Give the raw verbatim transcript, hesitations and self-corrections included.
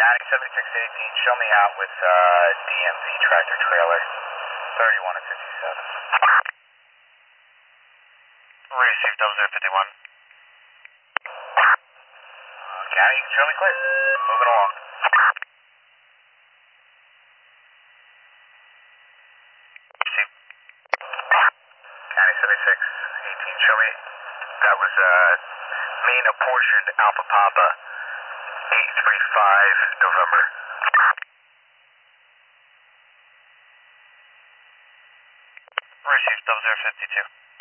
County seventy-six eighteen, show me out with uh, D M V tractor trailer, thirty-one and fifty-seven. Received, double zero fifty-one. Uh, County, you can show me clear. Moving along. Received. County seventy-six eighteen, show me. That was uh, main apportioned Alpha Papa eight three five November. Received, double zero fifty-two.